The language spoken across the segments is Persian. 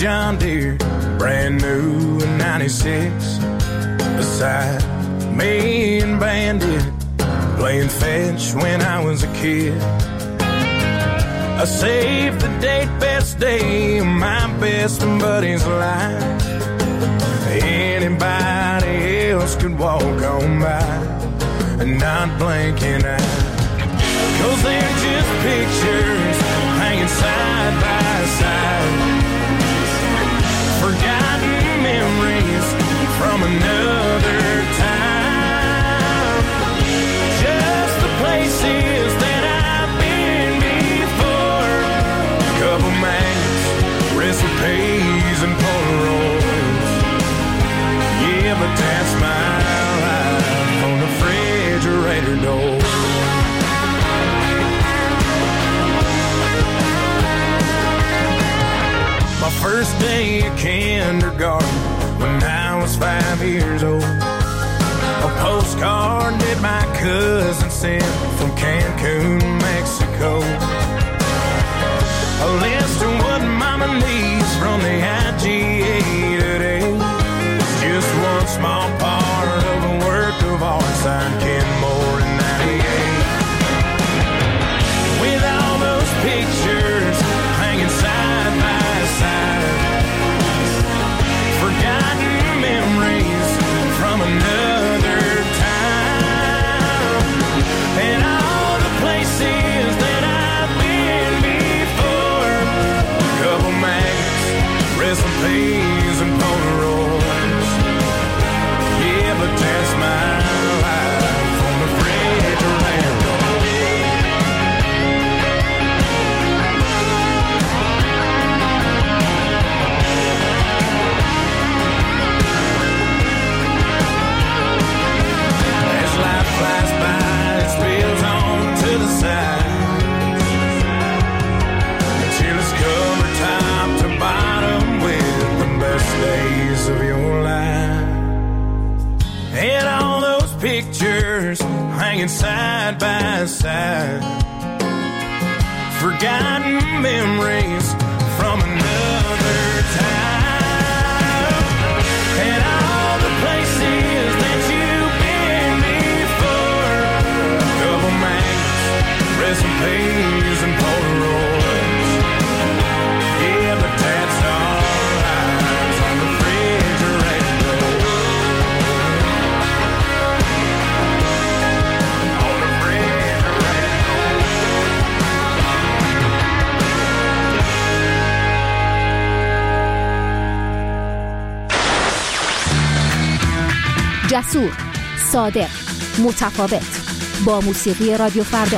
John Deere, brand new in 96. Beside me and Bandit, playing fetch when I was a kid. I saved the date, best day of my best buddy's life. Anybody else could walk on by and not blink an eye. 'Cause they're just pictures hanging side by side, forgotten memories from another time. Just the places that I've been before. A couple magnets, recipes and Polaroids. Yeah, but that's my life on the refrigerator door. My first day of kindergarten when I was 5 years old. A postcard that my cousin sent from Cancun, Mexico. A list of what mama needs from the IGA today. It's just one small part of a work of art signed Ken Moore in 98. With all those pictures hanging side by side, forgotten memories from another time, and all the places that I've been before. A couple magnets, recipes and Polaroids. Yeah, but that's my life on the refrigerator door. As life flies by, it spills on to the side, until it's covered top to bottom with the best days of your life. And all those pictures hanging side by side, forgotten memories from another time, and all the places that you've been before. A couple magnets, recipes and Polaroids. Yeah, but that's all right on the refrigerator door. On the refrigerator door. جسور، صادق، متفاوت، با موسیقی رادیو فردا.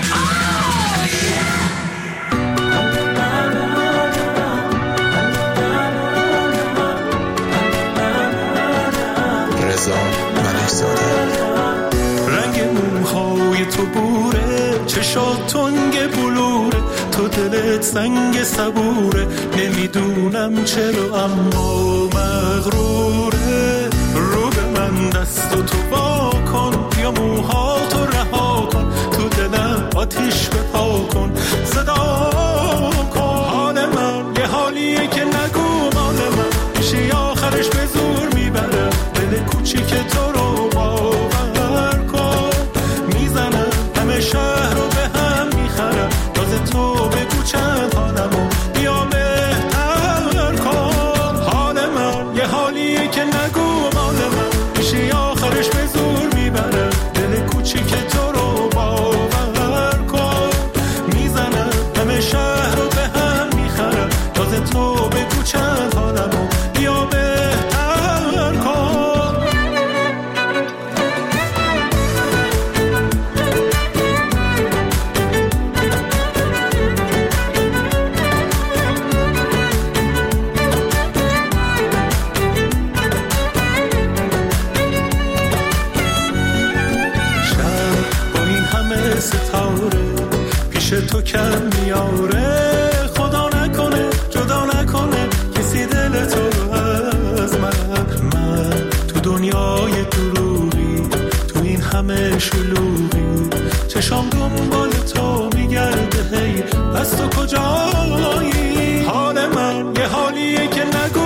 رضا ملک‌زاده. رنگ موهای تو بوره، چشات تنگ بلوره، تو دلت سنگ صبوره، نمیدونم چرا اما مغروره. رو به من دست و تو با کن، یا موهاتو رها کن، تو دلم آتیش بپا کن، صدا کن. حال من یه حالیه که نگو مال من، میشه آخرش به زور میبره، دل کوچیک تو رو باور کن. میزنم همه شهر رو به هم میخرم، راز تو بگو چند حالمو بیا بهتر کن. حال من یه حالیه که نگو مال من، میشه آخرش به زور میبره، دل کوچیک تو رو باور کن. میزنم همه شهر رو به هم میخرم، راز تو بگو چند حالمو بیا بهتر کن. تو کم میاره، خدا نکنه جدا نکنه کسی دل تو از من تو دنیای دروغی، تو این همه شلوغی، چشام دنبال تو میگرده، هی پس تو کجایی؟ حال من یه حالیه که نگو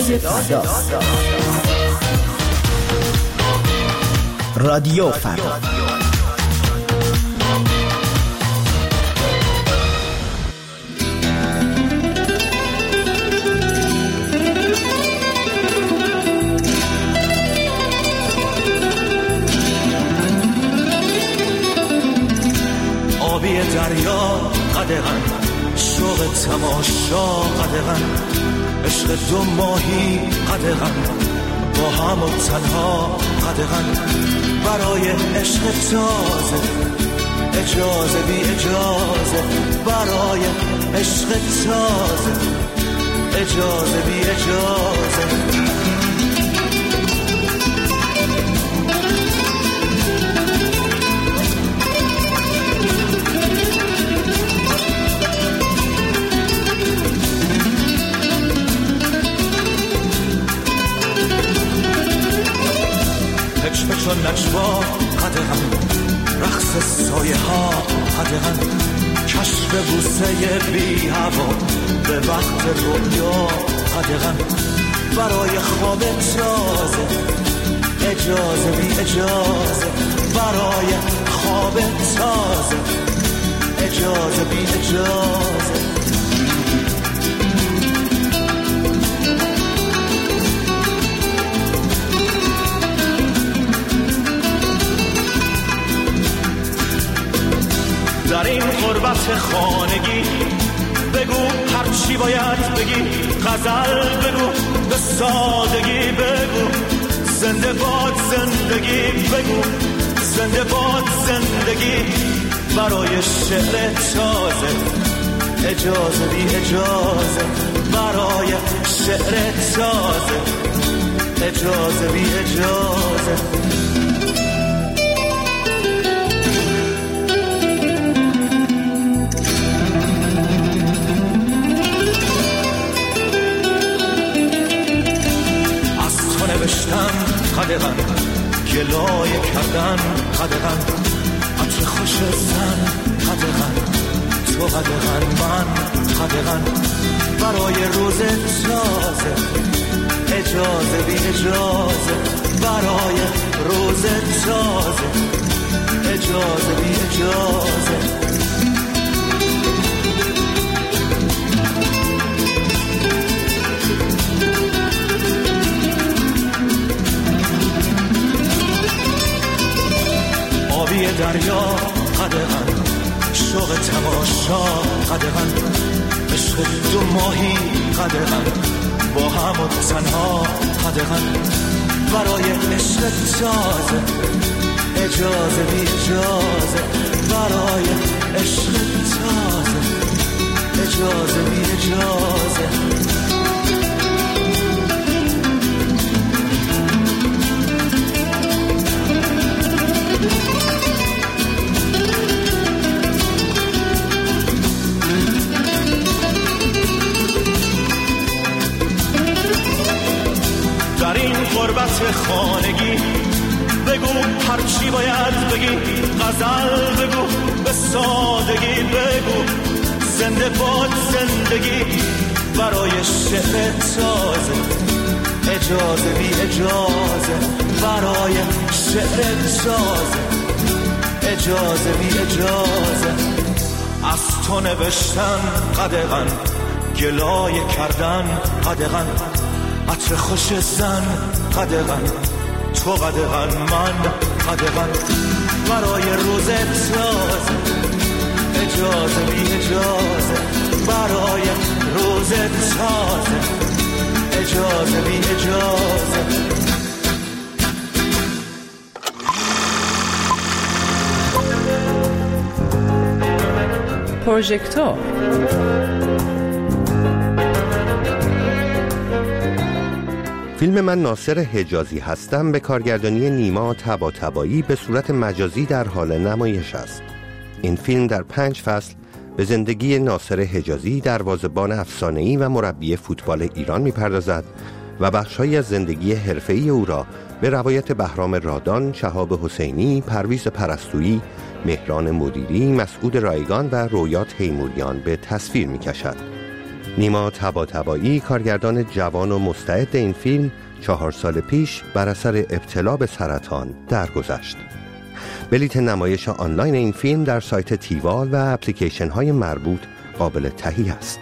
صدای فردا. رادیو فردا. آبی دریا قدغن، شوق تماشا قدغن، عشق دو ماهی قدغن، با هم و تنها قدغن، برای عشق تازه اجازه بی اجازه، برای عشق تازه اجازه بی اجازه. پچ و نجوا قدغن، رقص سایه ها قدغن، کشف بوسه بی هوا به وقت رویا قدغن، برای خواب تازه اجازه بی اجازه، برای خواب تازه اجازه بی اجازه. در این غربت خانگی بگو هر چی باید بگی، غزل بگو به سادگی بگو، زنده باد زندگی بگو، زنده باد زندگی، برای شعر تازه اجازه بی اجازه، برای شعر تازه اجازه بی اجازه. نوشتن قدغن، گلایه کردن قدغن، عطر خوش زن قدغن، تو قدغن من قدغن، برای روز تازه اجازه بی اجازه، برای روز تازه اجازه بی اجازه. آبی دریا قدغن، شوق تماشا قدغن، عشق دو ماهی قدغن، با هم و تنها قدغن، برای عشق تازه اجازه بی اجازه، برای عشق تازه اجازه بی اجازه. در این غربت خانگی بگو هر چی باید بگی، غزل بگو به سادگی بگو، زنده باد زندگی، برای شعر تازه اجازه بی اجازه، برای شعر تازه اجازه بی اجازه. از تو نوشتن قدغن، گلایه کردن قدغن، عطر خوش زن قدغن، تو قدغن من قدغن، برای روز تازه اجازه بی اجازه، برای روز تازه اجازه بی اجازه. پروژکتور فیلم من ناصر حجازی هستم به کارگردانی نیما طباطبایی به صورت مجازی در حال نمایش است. این فیلم در 5 فصل به زندگی ناصر حجازی، دروازه‌بان افسانه‌ای و مربی فوتبال ایران می‌پردازد و بخش‌هایی از زندگی حرفه‌ای او را به روایت بهرام رادان، شهاب حسینی، پرویز پرستویی، مهران مدیری، مسعود رایگان و رویا تیموریان به تصویر می‌کشد. نیما طباطبایی کارگردان جوان و مستعد این فیلم 4 سال پیش بر اثر ابتلا به سرطان درگذشت. بلیت نمایش آنلاین این فیلم در سایت تیوال و اپلیکیشن های مربوط قابل تهیه است.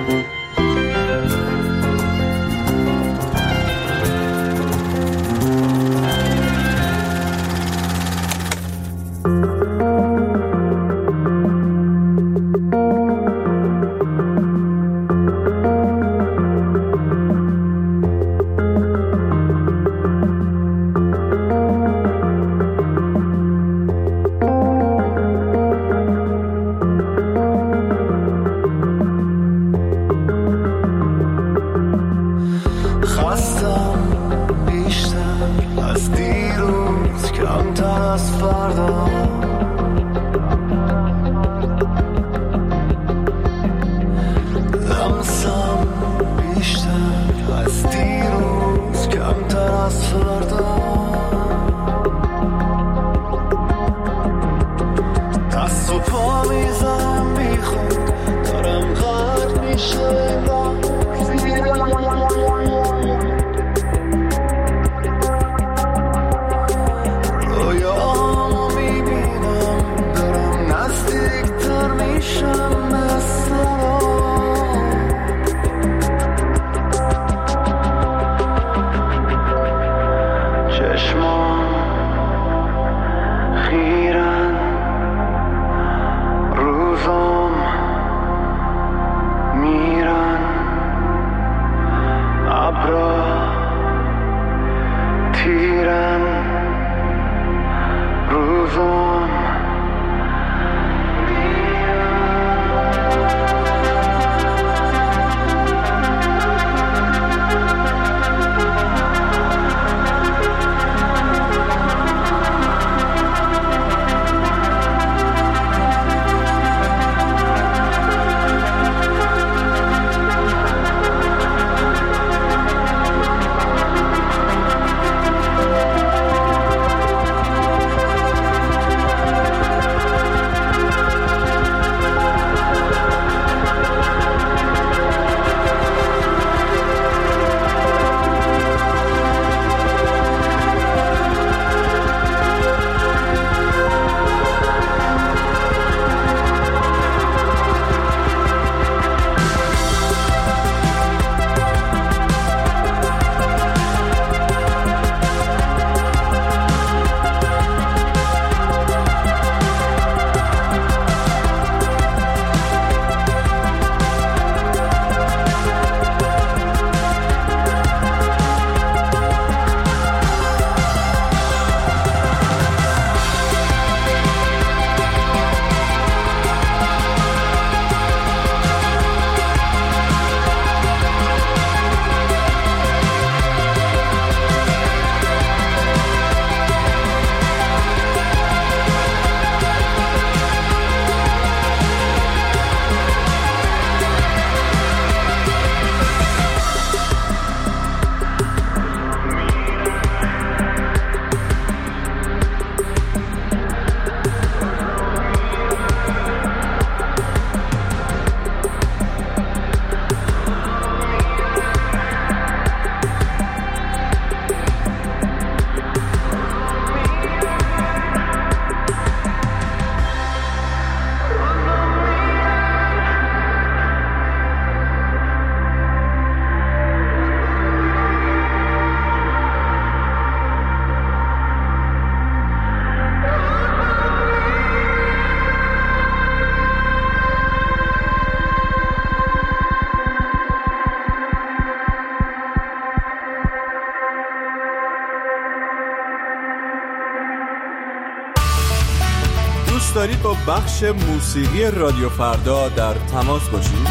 دوست دارید با بخش موسیقی رادیو فردا در تماس باشید؟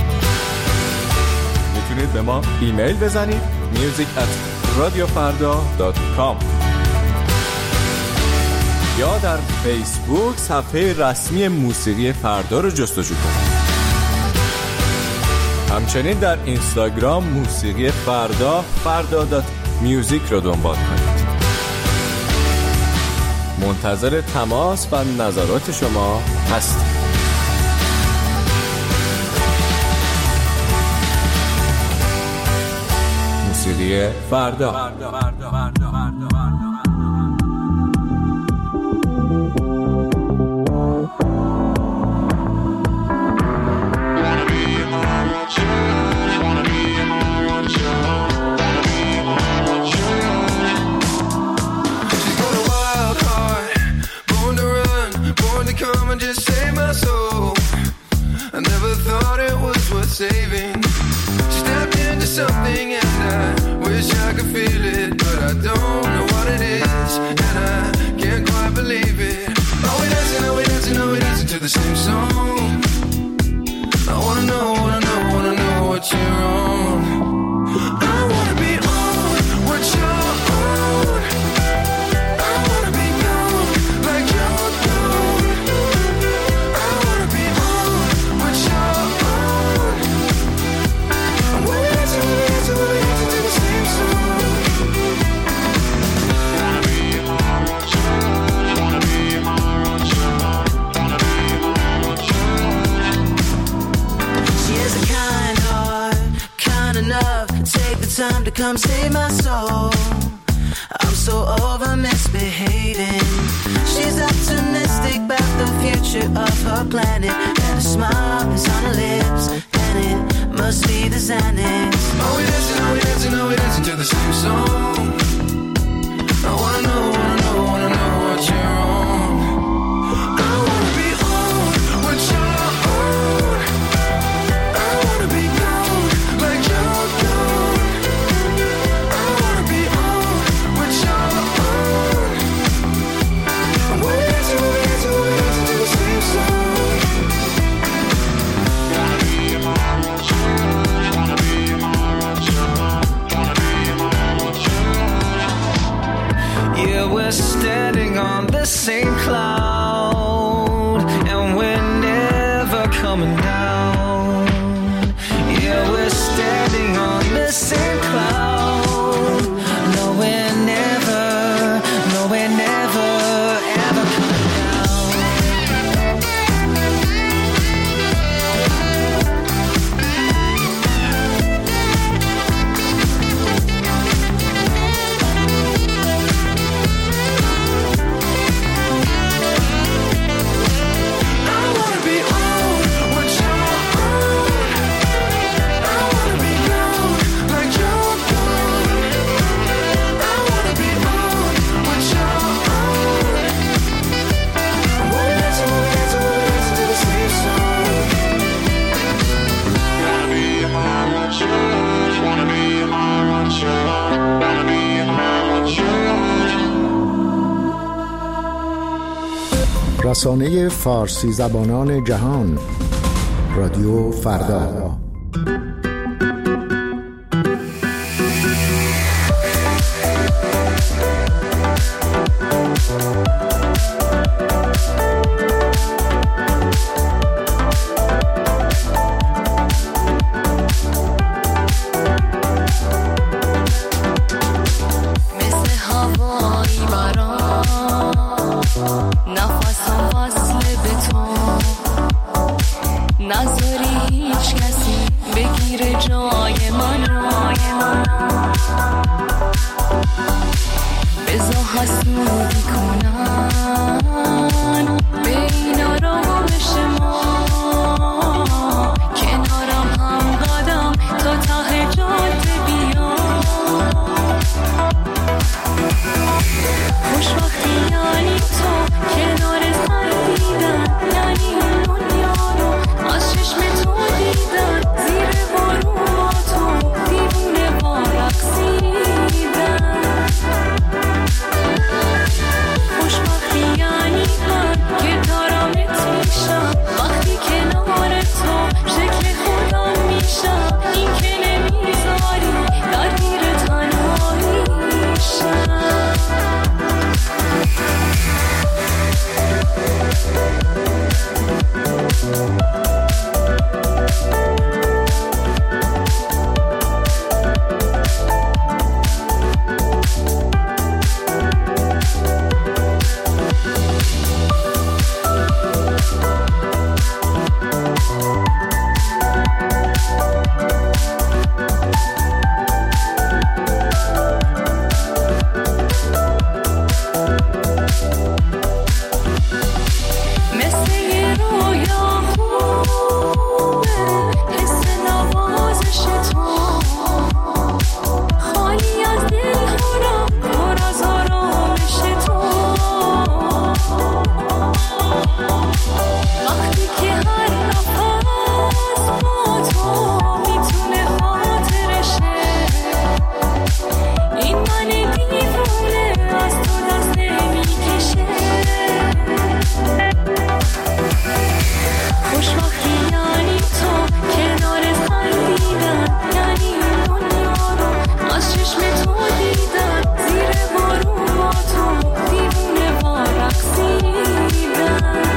میتونید به ما ایمیل بزنید music@radiofarda.com یا در فیسبوک صفحه رسمی موسیقی فردا رو جستجو کنید. همچنین در اینستاگرام موسیقی فردا.music رو دنبال کنید. منتظر تماس و نظرات شما هستیم. موسیقی فردا. Saving. She stepped into something and I wish I could feel it, but I don't know what it is and I can't quite believe it. Are we dancing, are we dancing, are we dancing to the same song? I wanna know what you're on. I wanna be on what you're on. I wanna be gone like you're gone. I wanna be on what you're on. We're dancing to the same song. Wanna be on what you're on. Wanna be on what you're on. Wanna be on what you're on. She has a kind heart, kind enough to take the time to come save my soul. I'm so over misbehaving. She's optimistic about the future of her planet, and a smile is on her lips, and it must be the Xanax. Are we dancing, are we dancing, are we dancing to the same song? I wanna know what you're on. I wanna be on what you're on. I wanna be gone like you're gone. I wanna be on what you're on. We're dancing, we're dancing, we're dancing to the same song. Wanna be on what you're on. Wanna be on what you're on. Wanna be on what you're on. Yeah, we're standing on the same cloud, and we're never coming down. Yeah, we're standing on the same cloud. No, we're never ever coming down. I wanna be on what you're on. I wanna be gone like you're gone. I wanna be on what you're on. We're dancing, we're dancing, we're dancing to the same song. Wanna be on what you're on. Wanna be on what you're on. Wanna be on what you're on. رسانه فارسی زبانان جهان، رادیو فردا. مثل هوایی برام نفسم وصله به تو، نذاری هیچ کسی بگیره جای منو، بذار حسودی کنن به این آرامش ما، کنارم هم قدم تا ته جاده بیا. خوشبختی یعنی تو کنار خندیدن، یعنی این دنیا رو از چشم تو دیدن، زیر بارون با تو دیوونه با رقصیدن. خوشبختی یعنی من که دارمت میشم، وقتی کنار تو شکل خودم میشم، این که نمیذاری درگیر تنهاییشم. خوشبختی یعنی تو کنارت خندیدن، یعنی دنیا رو از چشم تو دیدن، زیر بارون با تو دیوونه با رقصیدن.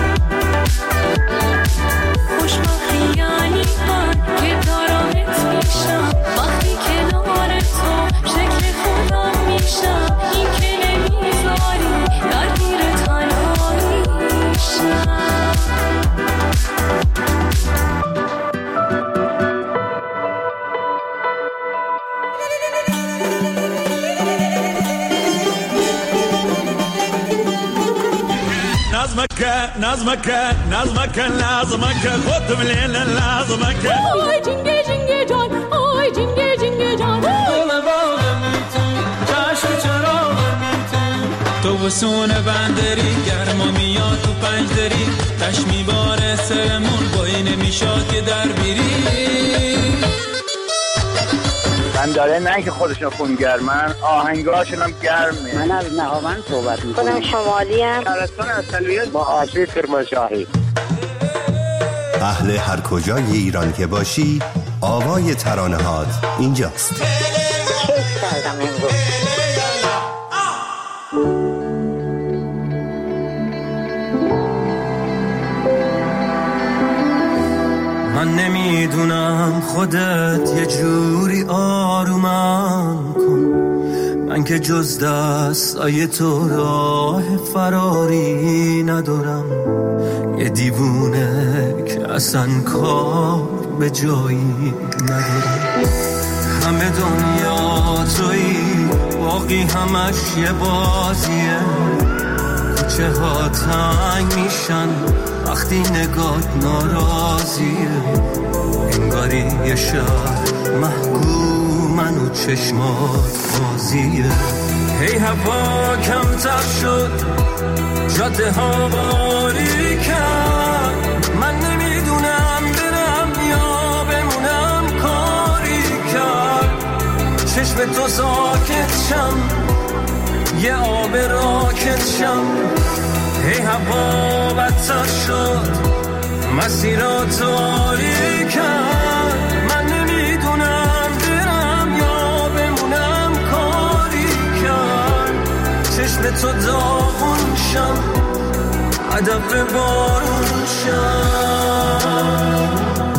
خوشبختی یعنی من که دارمت میشم، وقتی کنار تو شکل خودم میشم، این که نمیذاری درگیر تنهایی میشم. نظمك خودم لیلا لازمك آی جنگه جنگه جان، آی جنگه جنگه جان، دل باغم میتون چشم چراغم میتون تو وسون بندری گرما میاد تو پنجدری تش میباره سرمون بایی نمیشاد که در بیری من داره نه که خودشون خونگرمن آهنگاشون هم گرمه. من از نهاوند صحبت میکنم. خودم شمالی ام. شهرستان اصلیت با آشوی کرمانشاهی. اهل هر کجای ایران که باشی آوای ترانه هات اینجاست. کیف کردم امروز. من نمیدونم خودت یه جوری آرومم کن، من که جز دستای تو راه فراری ندارم، یه دیوونه که اصلا کار به جایی ندارم. همه دنیا تویی باقی همش یه بازیه، کوچه ها تنگ میشن وقتی نگات ناراضیه، انگاری یه شهر محکومن و چشمات بازیه. هی هوا کمتر شد جاده ها باری کرد، من نمیدونم برم یا بمونم کاری کرد، چشم تو ساکت شم یه آب راکت شم. هی هوا بدتر شد مسیرات تاری کرد، من نمیدونم برم یا بمونم کاری کرد، چشم تو داغون شم هدف بارون شم.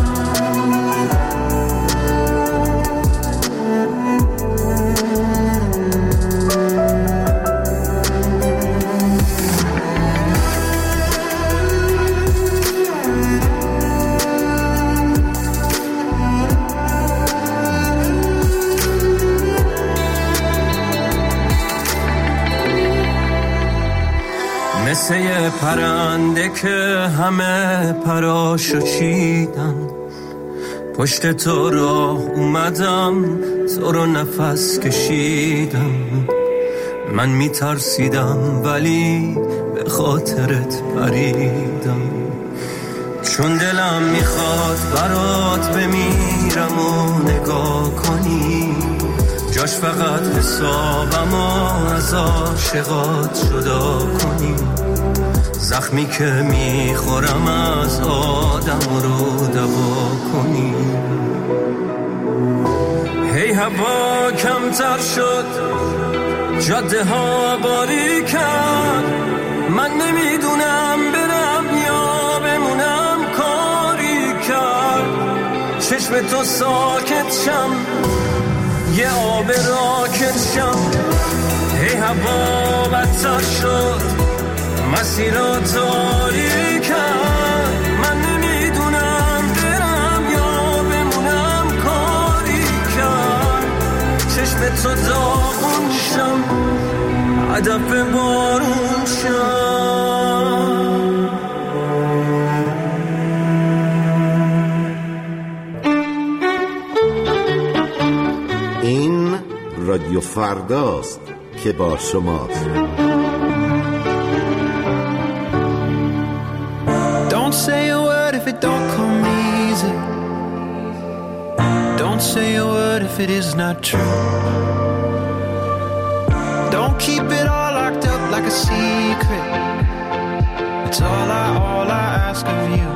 مثل یه پرنده که همه پراشو چیدن، پشت تو راه اومدم تو رو نفس کشیدم، من میترسیدم ولی به خاطرت پریدم، چون دلم میخواد برات بمیرم و نگاه کنی، جاش فقط حسابم و از عاشقات جدا کنی، زخمی که میخورم از آدم رو دوا کنی. هی هوا کمتر شد جاده ها باری کرد، من نمیدونم برم یا بمونم کاری کرد، چشم تو ساکت شم یه آب راکت شم. هی هوا بدتر شد مسیرات تاری کرد، من نمیدونم برم یا بمونم کاری کرد، چشم تو داغون شم هدف بارون شم. این رادیو فرداست که با شماست. Don't say a word if it don't come easy. Don't say a word if it is not true. Don't keep it all locked up like a secret. It's all I ask of you.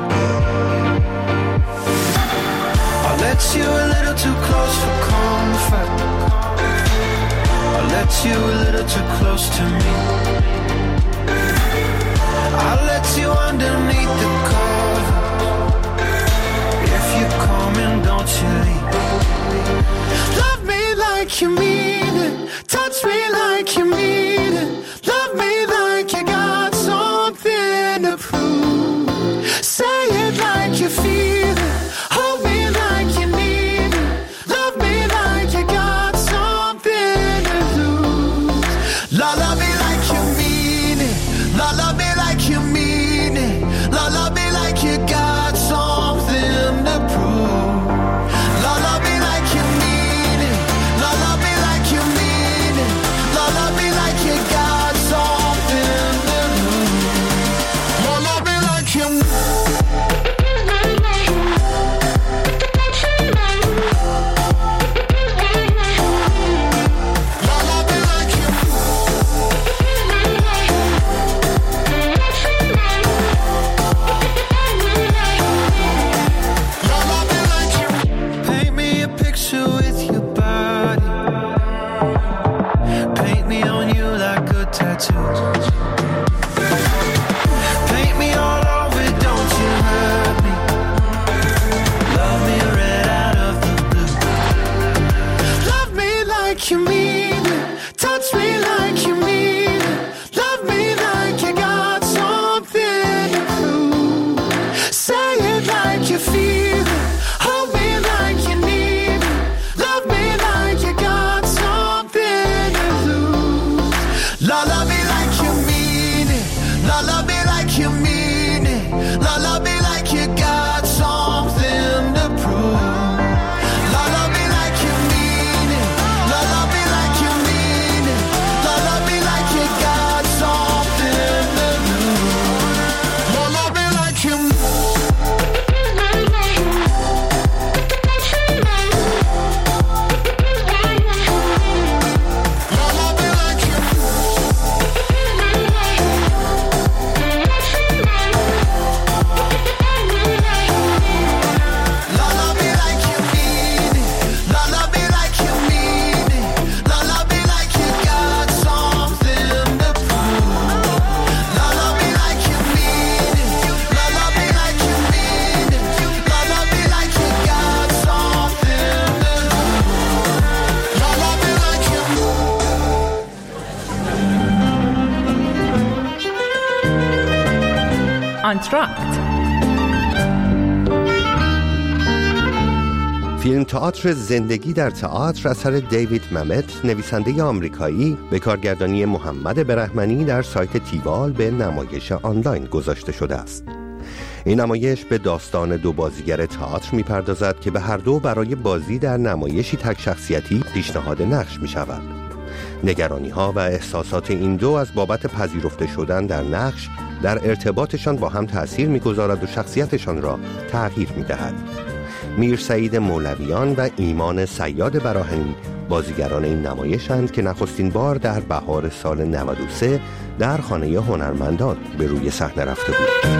I let you a little too close for comfort. I let you a little too close to me. I let you underneath the cover. If you're coming, don't you leave. Love me like you mean it. Touch me like you mean it. Love me like you got something to prove. Say it like you feel it. Hold me like you need it. Love me like you got something to lose. Love me like you mean it. Love me like you mean it. Love me like you got something to prove. Love me like you mean it. Love me like you mean it. Love me like you got something to lose. Love me like you mean it. Paint me a picture with your body. Paint me on you like good tattoos. Paint me all over, don't you hurt me. Love me red out of the blue. Love me like you mean it. Touch me like you mean it. Love me like you got something to prove. Say it like you feel it. Hold me like you need it. Love me like you got something to lose. Love me like you mean it. Love me like you mean it. Love me like you got something to prove. Love me like you mean it. Love me like you mean it. Love me like you got something to lose. Love me like you mean it. آنتراکت. فیلم تئاتر زندگی در تئاتر اثر دیوید ممت، نویسنده آمریکایی، به کارگردانی محمد برهمنی در سایت تیوال به نمایش آنلاین گذاشته شده است. این نمایش به داستان دو بازیگر تئاتر می‌پردازد که به هر دو برای بازی در نمایشی تک شخصیتی پیشنهاد نقش می‌شود. نگرانی‌ها و احساسات این دو از بابت پذیرفته شدن در نقش در ارتباطشان با هم تأثیر می‌گذارد و شخصیتشان را تغییر می‌دهد. میرسعید مولویان و ایمان صیاد براهنی بازیگران این نمایشند که نخستین بار در بهار سال 93 در خانه هنرمندان به روی صحنه رفته بود.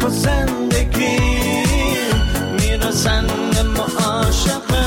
و زندگی میرسن به معاشقه.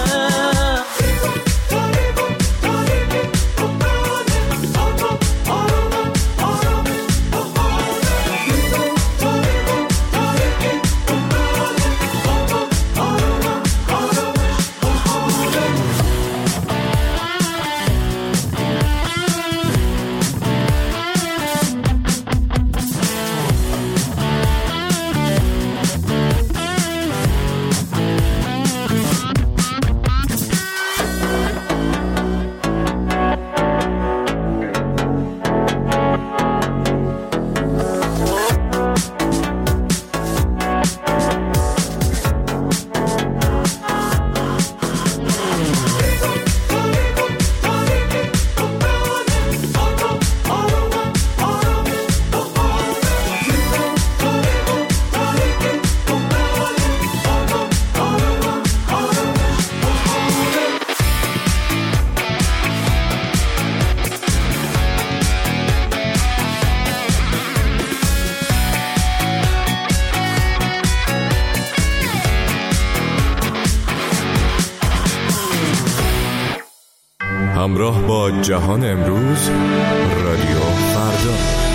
همراه با جهان امروز، رادیو فردا.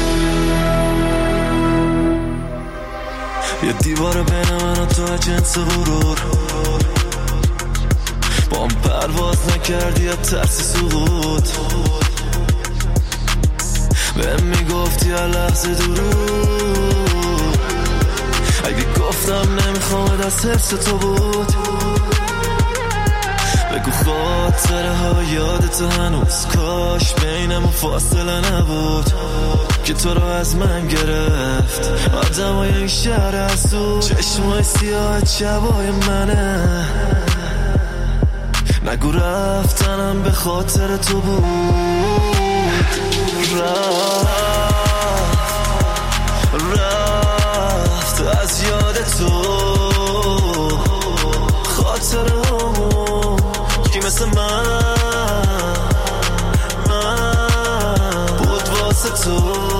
یه دیوار بین من و تو جنس غرور، با هم پرواز نکردی یا ترسی سقوط، بهم میگفتی هر لحظه درود، اگه گفتم نمیخوام از حفظ تو بود، بگو خاطره ها یادت هنوز، کاش بینمون فاصله نبود که تو رو از من گرفت آدمای این شهر ازو، چشمای سیاه شبای منه، نگو رفتنم به خاطر تو بود، رفت از یاد تو خاطره همون کی مثل من بود واسه تو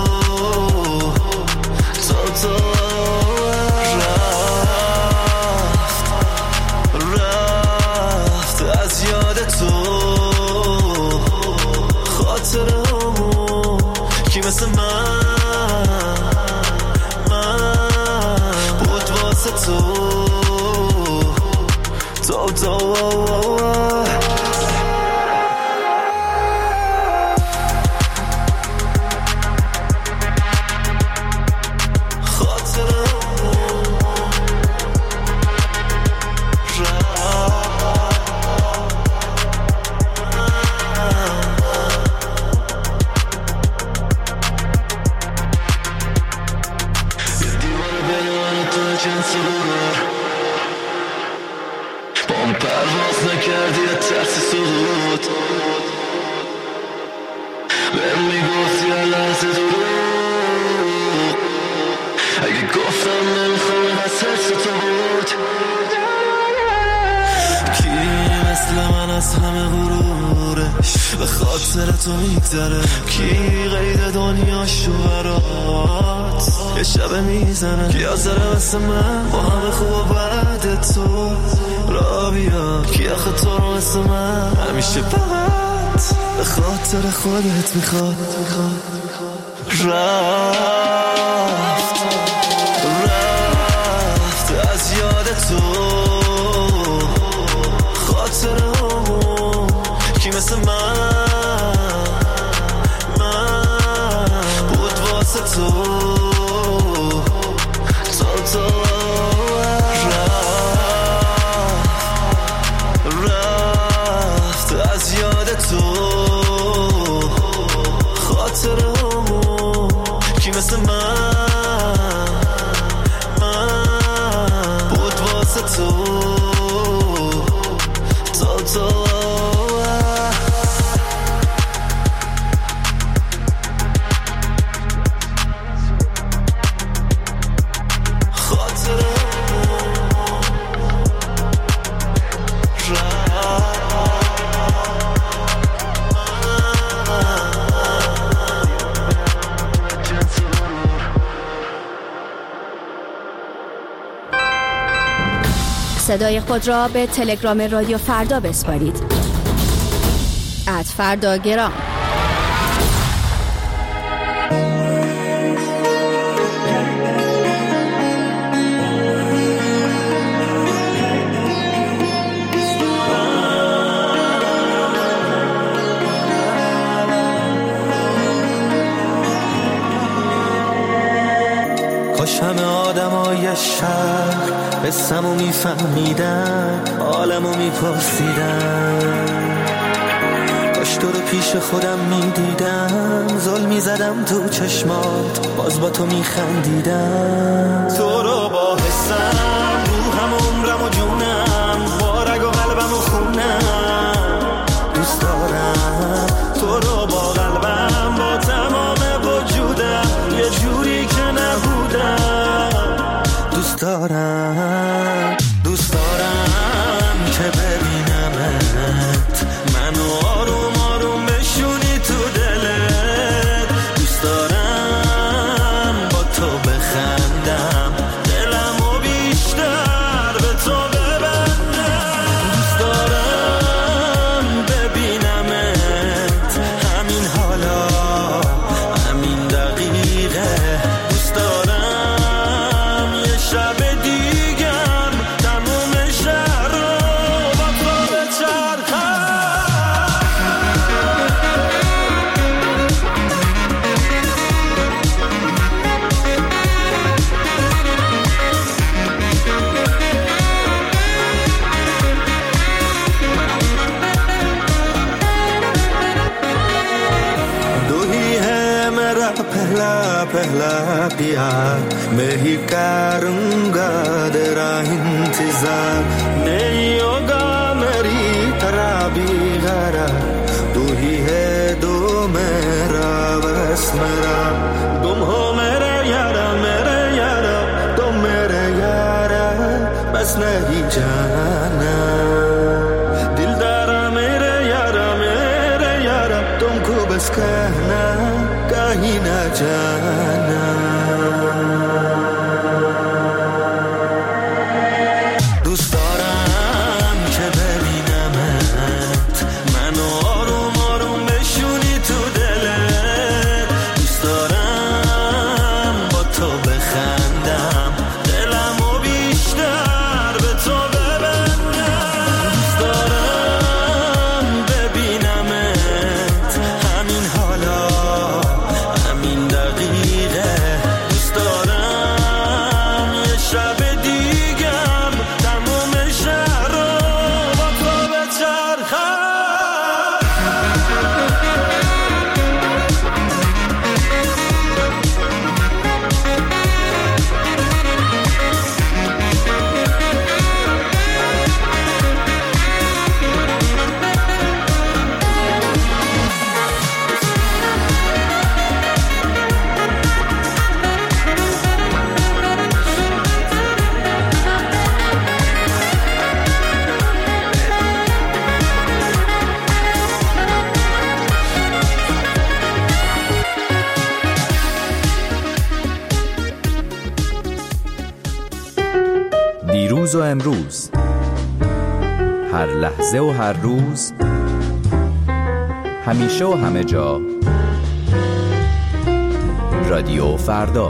رفت از یاد تو خاطره همون کی مثل من بود واسه تو به خاطر تو میگذره، کی قید دنیاشو برات یه شب میزنه، کی حاضره مثل من با همه خوب و بعد تو را بیا، کی آخه تو رو مثل من همیشه فقط به خاطر خودت میخواد. رفت از یاد تو خاطره همون کی مثل من بود واسه تو رفت از یاد تو خاطره همون کی مثل من بود واسه تو صدای خود را به تلگرام رادیو فردا بسپارید. @فرداگرام. کاش همه آدمای شهر قصه‌مو میفهمیدن، حالمو میپرسیدن، کاش تو رو پیش خودم میدیدم، ظلم میزدم تو چشمات، باز با تو میخندیدم، تو رو با حسم روحم عمرم و جونم، با رگ و قلبم و خونم دوست دارم، تو رو با قلبم با تمام وجودم، یه جوری که نبودم دوست دارم، دوست دارم که ببینمت، منو آروم آروم بشونی تو دلت، دوست دارم با تو بخندم، دلمو بیشتر به تو ببندم، دوست دارم ببینمت همین حالا، همین دقیقه، دوست دارم یه شب دیگم تموم شهر رو با تو بچرخم. दो ही है मेरा पहला पहला प्यार, मैं ही करूँगा तेरा इंतजार, नहीं होगा मेरी तरह भी गरा, तू ही है दो मेरा बस मेरा, तुम हो मेरे यारा तुम मेरे यारा, बस नहीं जाना दिलदारा मेरे यारा तुमको बस कहना कहीं ना जाना. دوست دارم که ببینمت، منو آروم آروم بشونی تو دلت، دوست دارم با تو بخندم، دلمو بیشتر به تو ببندم، دوست دارم ببینمت همین حالا، همین دقیقه، دوست دارم یه شب دیگم تموم شهر رو با تو بچرخم. دیروز و امروز، هر لحظه و هر روز، همیشه و همه جا، رادیو فردا.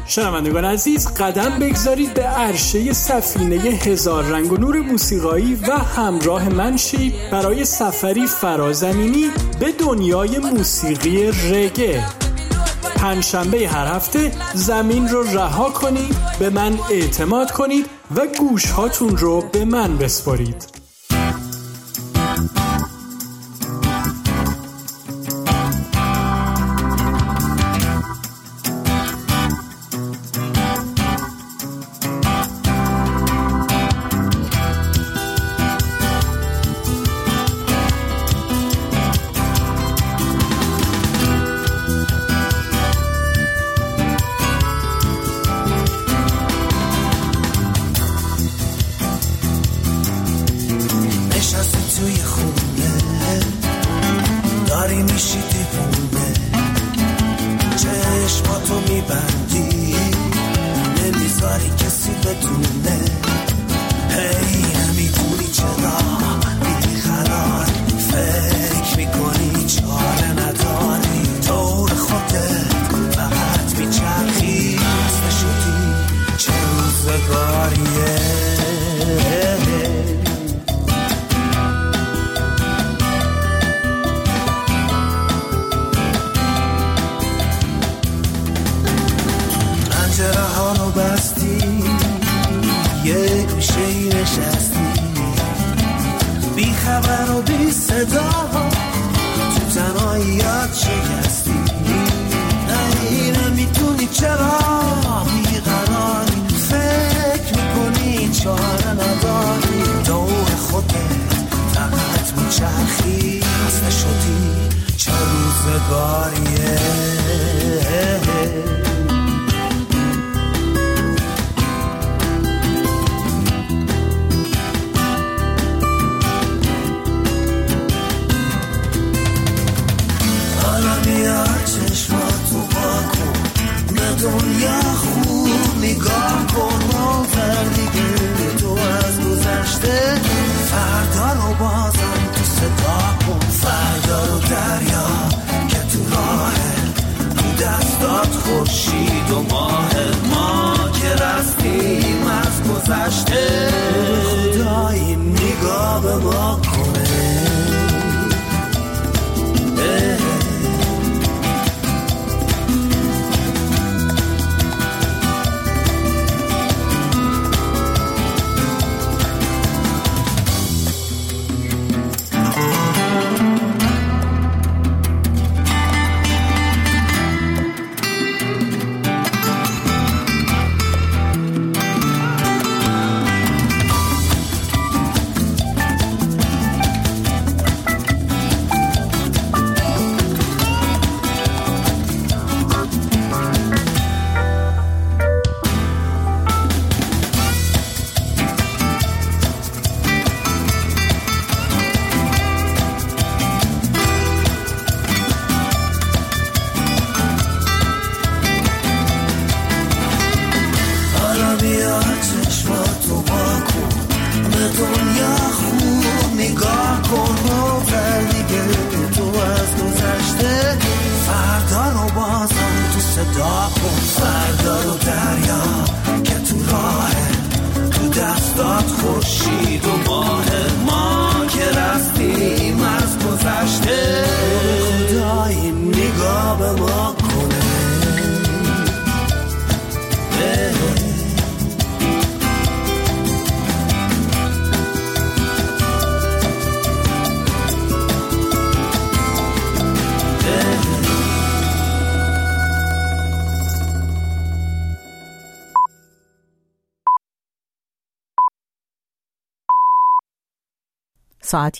شنوندگان عزیز، قدم بگذارید به عرشه سفینه هزار رنگ و نور موسیقایی و همراه من شید برای سفری فرازمینی به دنیای موسیقی رگه. پنجشنبه هر هفته زمین رو رها کنید، به من اعتماد کنید و گوش هاتون رو به من بسپارید. ساعت